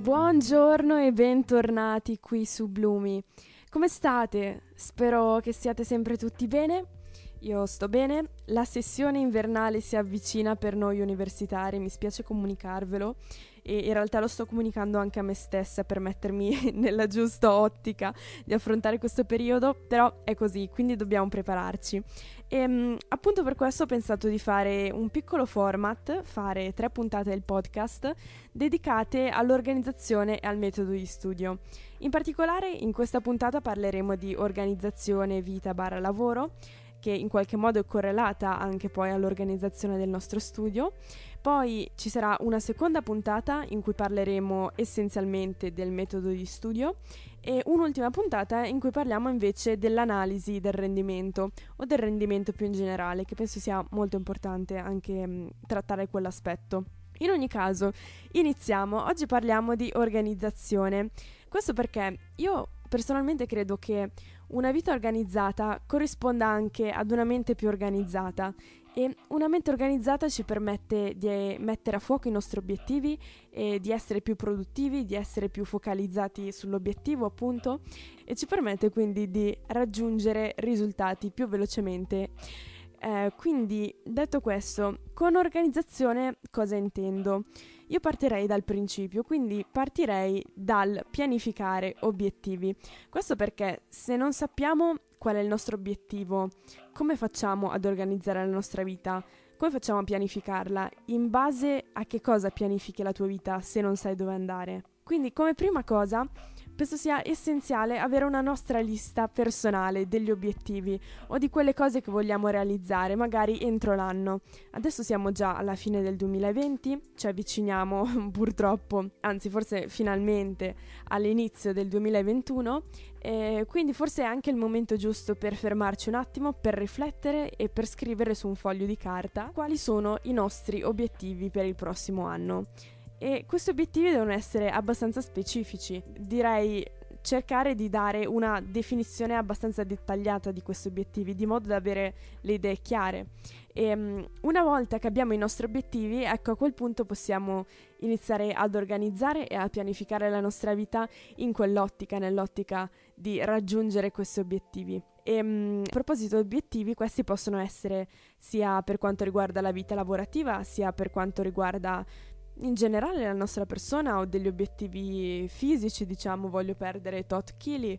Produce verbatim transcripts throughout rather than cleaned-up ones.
Buongiorno e bentornati qui su Bloomy. Come state? Spero che siate sempre tutti bene. Io sto bene. La sessione invernale si avvicina per noi universitari, mi spiace comunicarvelo e in realtà lo sto comunicando anche a me stessa per mettermi nella giusta ottica di affrontare questo periodo, però è così, quindi dobbiamo prepararci. E mh, appunto per questo ho pensato di fare un piccolo format, fare tre puntate del podcast dedicate all'organizzazione e al metodo di studio. In particolare in questa puntata parleremo di organizzazione vita barra lavoro, che in qualche modo è correlata anche poi all'organizzazione del nostro studio. Poi ci sarà una seconda puntata in cui parleremo essenzialmente del metodo di studio e un'ultima puntata in cui parliamo invece dell'analisi del rendimento o del rendimento più in generale, che penso sia molto importante anche mh, trattare quell'aspetto. In ogni caso, iniziamo. Oggi parliamo di organizzazione. Questo perché io personalmente credo che una vita organizzata corrisponda anche ad una mente più organizzata e una mente organizzata ci permette di mettere a fuoco i nostri obiettivi e di essere più produttivi, di essere più focalizzati sull'obiettivo appunto e ci permette quindi di raggiungere risultati più velocemente. Eh, quindi, detto questo, con organizzazione cosa intendo? Io partirei dal principio, quindi partirei dal pianificare obiettivi. Questo perché se non sappiamo qual è il nostro obiettivo, come facciamo ad organizzare la nostra vita? Come facciamo a pianificarla? In base a che cosa pianifichi la tua vita se non sai dove andare? Quindi, come prima cosa, penso sia essenziale avere una nostra lista personale degli obiettivi o di quelle cose che vogliamo realizzare, magari entro l'anno. Adesso siamo già alla fine del duemilaventi, ci avviciniamo purtroppo, anzi forse finalmente all'inizio del duemilaventuno, e quindi forse è anche il momento giusto per fermarci un attimo, per riflettere e per scrivere su un foglio di carta quali sono i nostri obiettivi per il prossimo anno. E questi obiettivi devono essere abbastanza specifici, direi cercare di dare una definizione abbastanza dettagliata di questi obiettivi, di modo da avere le idee chiare. E um, una volta che abbiamo i nostri obiettivi, ecco, a quel punto possiamo iniziare ad organizzare e a pianificare la nostra vita in quell'ottica, nell'ottica di raggiungere questi obiettivi. E um, a proposito di obiettivi, questi possono essere sia per quanto riguarda la vita lavorativa, sia per quanto riguarda in generale la nostra persona o degli obiettivi fisici, diciamo voglio perdere tot chili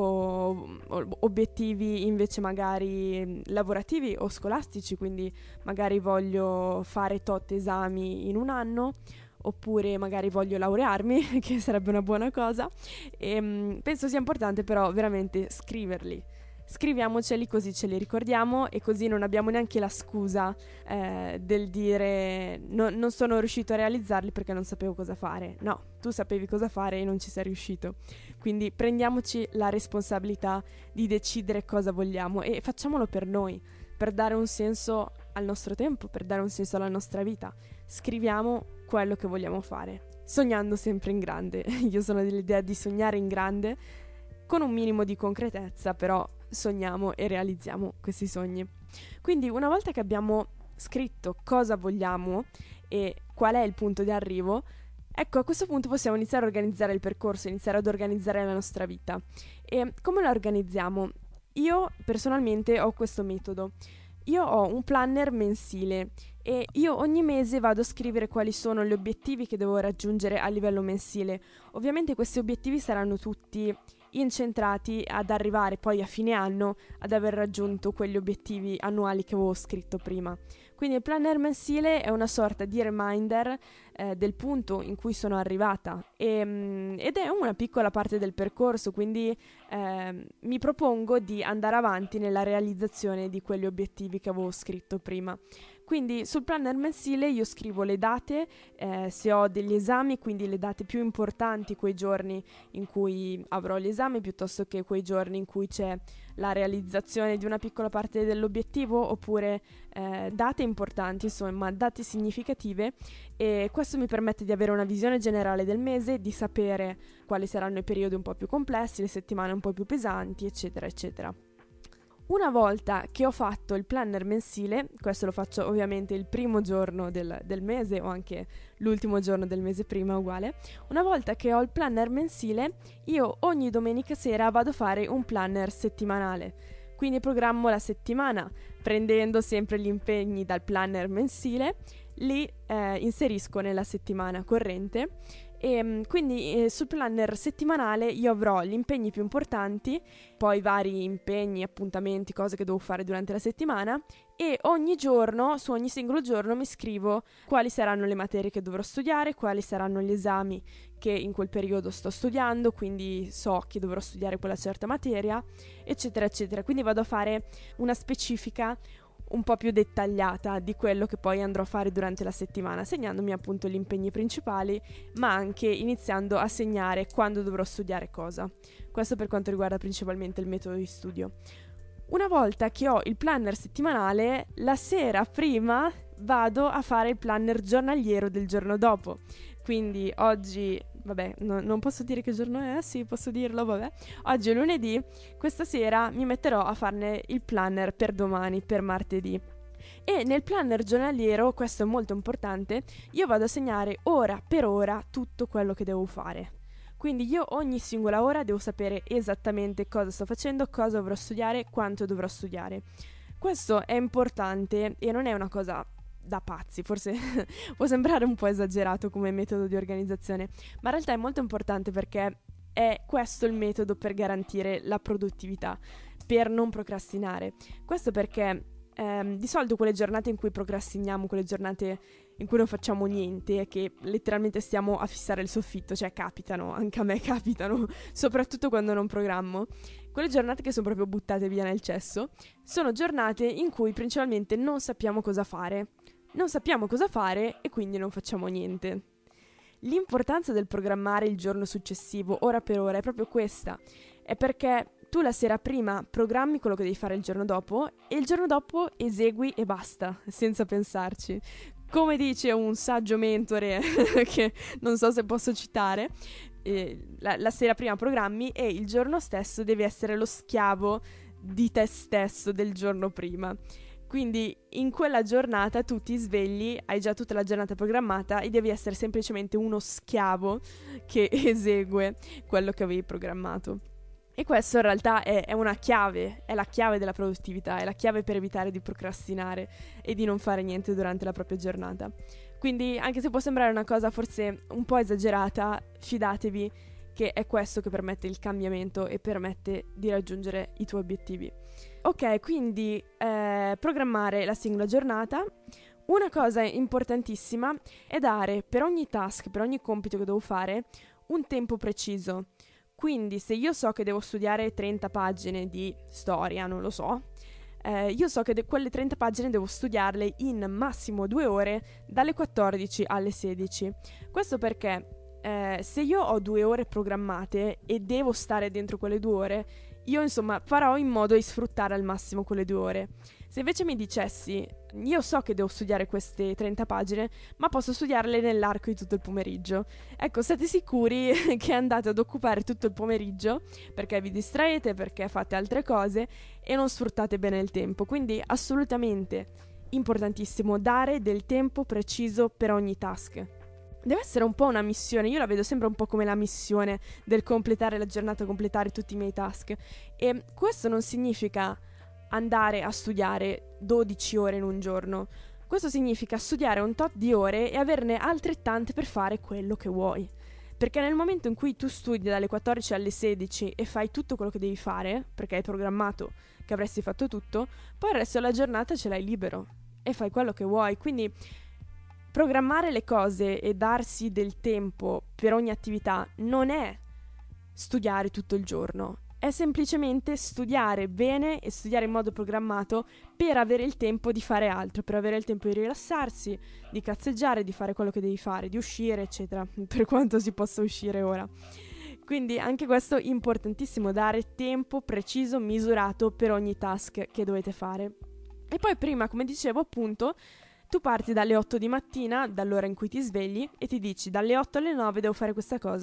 o, o obiettivi invece magari lavorativi o scolastici, quindi magari voglio fare tot esami in un anno oppure magari voglio laurearmi, che sarebbe una buona cosa. E mh, penso sia importante però veramente scriverli. Scriviamoceli così ce li ricordiamo e così non abbiamo neanche la scusa eh, del dire no, non sono riuscito a realizzarli perché non sapevo cosa fare. No, tu sapevi cosa fare e non ci sei riuscito. Quindi prendiamoci la responsabilità di decidere cosa vogliamo e facciamolo per noi, per dare un senso al nostro tempo, per dare un senso alla nostra vita. Scriviamo quello che vogliamo fare, sognando sempre in grande. Io sono dell'idea di sognare in grande, con un minimo di concretezza, però sogniamo e realizziamo questi sogni. Quindi una volta che abbiamo scritto cosa vogliamo e qual è il punto di arrivo, ecco, a questo punto possiamo iniziare a organizzare il percorso, iniziare ad organizzare la nostra vita. E come la organizziamo? Io personalmente ho questo metodo. Io ho un planner mensile e io ogni mese vado a scrivere quali sono gli obiettivi che devo raggiungere a livello mensile. Ovviamente questi obiettivi saranno tutti incentrati ad arrivare poi a fine anno ad aver raggiunto quegli obiettivi annuali che avevo scritto prima. Quindi il planner mensile è una sorta di reminder eh, del punto in cui sono arrivata e, mh, ed è una piccola parte del percorso, quindi eh, mi propongo di andare avanti nella realizzazione di quegli obiettivi che avevo scritto prima. Quindi sul planner mensile io scrivo le date, eh, se ho degli esami, quindi le date più importanti, quei giorni in cui avrò gli esami, piuttosto che quei giorni in cui c'è la realizzazione di una piccola parte dell'obiettivo, oppure eh, date importanti, insomma, date significative, e questo mi permette di avere una visione generale del mese, di sapere quali saranno i periodi un po' più complessi, le settimane un po' più pesanti, eccetera, eccetera. Una volta che ho fatto il planner mensile, questo lo faccio ovviamente il primo giorno del, del mese o anche l'ultimo giorno del mese prima, uguale. Una volta che ho il planner mensile, io ogni domenica sera vado a fare un planner settimanale. Quindi programmo la settimana, prendendo sempre gli impegni dal planner mensile, li eh, inserisco nella settimana corrente. E quindi eh, sul planner settimanale io avrò gli impegni più importanti, poi vari impegni, appuntamenti, cose che devo fare durante la settimana, e ogni giorno, su ogni singolo giorno, mi scrivo quali saranno le materie che dovrò studiare, quali saranno gli esami che in quel periodo sto studiando, quindi so che dovrò studiare quella certa materia, eccetera, eccetera. Quindi vado a fare una specifica un po' più dettagliata di quello che poi andrò a fare durante la settimana, segnandomi appunto gli impegni principali, ma anche iniziando a segnare quando dovrò studiare cosa. Questo per quanto riguarda principalmente il metodo di studio. Una volta che ho il planner settimanale, la sera prima vado a fare il planner giornaliero del giorno dopo. Quindi oggi, vabbè, no, non posso dire che giorno è, sì, posso dirlo, vabbè. Oggi è lunedì, questa sera mi metterò a farne il planner per domani, per martedì. E nel planner giornaliero, questo è molto importante, io vado a segnare ora per ora tutto quello che devo fare. Quindi io ogni singola ora devo sapere esattamente cosa sto facendo, cosa dovrò studiare, quanto dovrò studiare. Questo è importante e non è una cosa da pazzi, forse può sembrare un po' esagerato come metodo di organizzazione, ma in realtà è molto importante perché è questo il metodo per garantire la produttività, per non procrastinare. Questo perché ehm, di solito quelle giornate in cui procrastiniamo, quelle giornate in cui non facciamo niente, che letteralmente stiamo a fissare il soffitto, cioè capitano, anche a me capitano, soprattutto quando non programmo, quelle giornate che sono proprio buttate via nel cesso, sono giornate in cui principalmente non sappiamo cosa fare. Non sappiamo cosa fare e quindi non facciamo niente. L'importanza del programmare il giorno successivo, ora per ora, è proprio questa. È perché tu la sera prima programmi quello che devi fare il giorno dopo e il giorno dopo esegui e basta, senza pensarci. Come dice un saggio mentore che non so se posso citare, eh, la, la sera prima programmi e il giorno stesso devi essere lo schiavo di te stesso del giorno prima. Quindi in quella giornata tu ti svegli, hai già tutta la giornata programmata e devi essere semplicemente uno schiavo che esegue quello che avevi programmato. E questo in realtà è, è una chiave, è la chiave della produttività, è la chiave per evitare di procrastinare e di non fare niente durante la propria giornata. Quindi anche se può sembrare una cosa forse un po' esagerata, fidatevi che è questo che permette il cambiamento e permette di raggiungere i tuoi obiettivi. Ok, quindi eh, programmare la singola giornata. Una cosa importantissima è dare per ogni task, per ogni compito che devo fare, un tempo preciso. Quindi se io so che devo studiare trenta pagine di storia, non lo so, eh, io so che de- quelle trenta pagine devo studiarle in massimo due ore, dalle quattordici alle sedici. Questo perché eh, se io ho due ore programmate e devo stare dentro quelle due ore, io insomma farò in modo di sfruttare al massimo quelle due ore. Se invece mi dicessi, io so che devo studiare queste trenta pagine, ma posso studiarle nell'arco di tutto il pomeriggio. Ecco, state sicuri che andate ad occupare tutto il pomeriggio, perché vi distraete, perché fate altre cose e non sfruttate bene il tempo. Quindi assolutamente importantissimo dare del tempo preciso per ogni task. Deve essere un po' una missione, io la vedo sempre un po' come la missione del completare la giornata, completare tutti i miei task. E questo non significa andare a studiare dodici ore in un giorno. Questo significa studiare un tot di ore e averne altrettante per fare quello che vuoi. Perché nel momento in cui tu studi dalle quattordici alle sedici e fai tutto quello che devi fare, perché hai programmato che avresti fatto tutto, poi il resto della giornata ce l'hai libero e fai quello che vuoi. Quindi programmare le cose e darsi del tempo per ogni attività non è studiare tutto il giorno, è semplicemente studiare bene e studiare in modo programmato per avere il tempo di fare altro, per avere il tempo di rilassarsi, di cazzeggiare, di fare quello che devi fare, di uscire, eccetera, per quanto si possa uscire ora. Quindi anche questo è importantissimo, dare tempo preciso, misurato per ogni task che dovete fare. E poi prima, come dicevo appunto, tu parti dalle otto di mattina, dall'ora in cui ti svegli, e ti dici dalle otto alle nove devo fare questa cosa.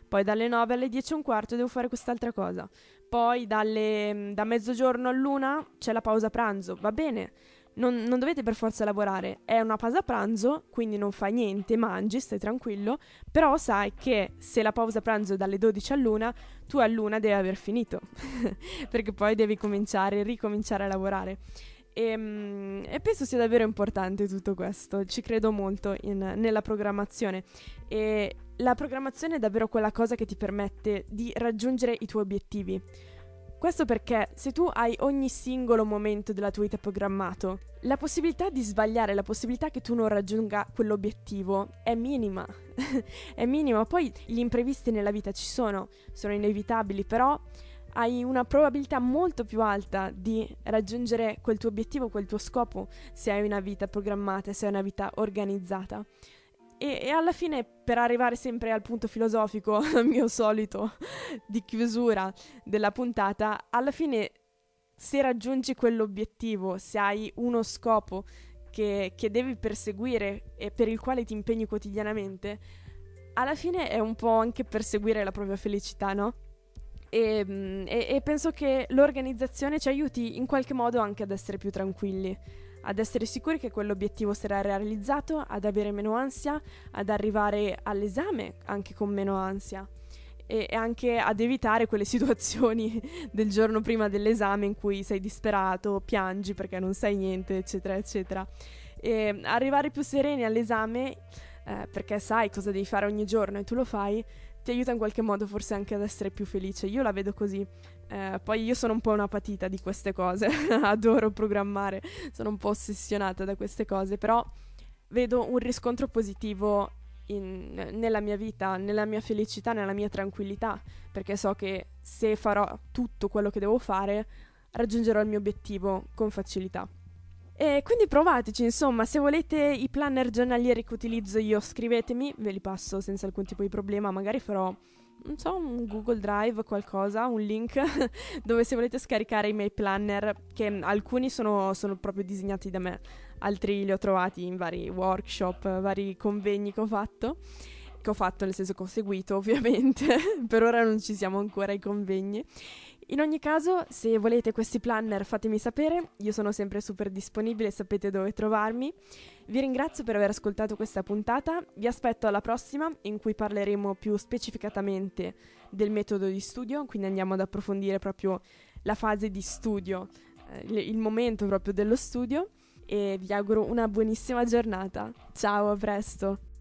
poi dalle nove alle dieci e un quarto devo fare quest'altra cosa, poi dalle, da mezzogiorno all'una c'è la pausa pranzo, va bene, non, non dovete per forza lavorare, è una pausa pranzo, quindi non fai niente, mangi, stai tranquillo, però sai che se la pausa pranzo è dalle dodici all'una, tu all'una devi aver finito, perché poi devi cominciare, ricominciare a lavorare. E, mm, e penso sia davvero importante tutto questo, ci credo molto in- nella programmazione, e la programmazione è davvero quella cosa che ti permette di raggiungere i tuoi obiettivi. Questo perché se tu hai ogni singolo momento della tua vita programmato, la possibilità di sbagliare, la possibilità che tu non raggiunga quell'obiettivo è minima. È minima. Poi gli imprevisti nella vita ci sono, sono inevitabili, però hai una probabilità molto più alta di raggiungere quel tuo obiettivo, quel tuo scopo, se hai una vita programmata, se hai una vita organizzata. E, e alla fine, per arrivare sempre al punto filosofico, mio solito, di chiusura della puntata, alla fine, se raggiungi quell'obiettivo, se hai uno scopo che, che devi perseguire e per il quale ti impegni quotidianamente, alla fine è un po' anche perseguire la propria felicità, no? E, e, e penso che l'organizzazione ci aiuti in qualche modo anche ad essere più tranquilli, ad essere sicuri che quell'obiettivo sarà realizzato, ad avere meno ansia, ad arrivare all'esame anche con meno ansia e, e anche ad evitare quelle situazioni del giorno prima dell'esame in cui sei disperato, piangi perché non sai niente, eccetera, eccetera. E arrivare più sereni all'esame, eh, perché sai cosa devi fare ogni giorno e tu lo fai, ti aiuta in qualche modo forse anche ad essere più felice. Io la vedo così. Eh, poi io sono un po' una patita di queste cose, adoro programmare, sono un po' ossessionata da queste cose, però vedo un riscontro positivo in, nella mia vita, nella mia felicità, nella mia tranquillità, perché so che se farò tutto quello che devo fare, raggiungerò il mio obiettivo con facilità. E quindi provateci, insomma, se volete i planner giornalieri che utilizzo io, scrivetemi, ve li passo senza alcun tipo di problema, magari farò, non so, un Google Drive, qualcosa, un link, dove se volete scaricare i miei planner, che alcuni sono, sono proprio disegnati da me, altri li ho trovati in vari workshop, vari convegni che ho fatto, che ho fatto nel senso che ho seguito ovviamente, per ora non ci siamo ancora ai convegni. In ogni caso, se volete questi planner fatemi sapere, io sono sempre super disponibile, sapete dove trovarmi. Vi ringrazio per aver ascoltato questa puntata, vi aspetto alla prossima in cui parleremo più specificatamente del metodo di studio, quindi andiamo ad approfondire proprio la fase di studio, eh, il momento proprio dello studio, e vi auguro una buonissima giornata. Ciao, a presto!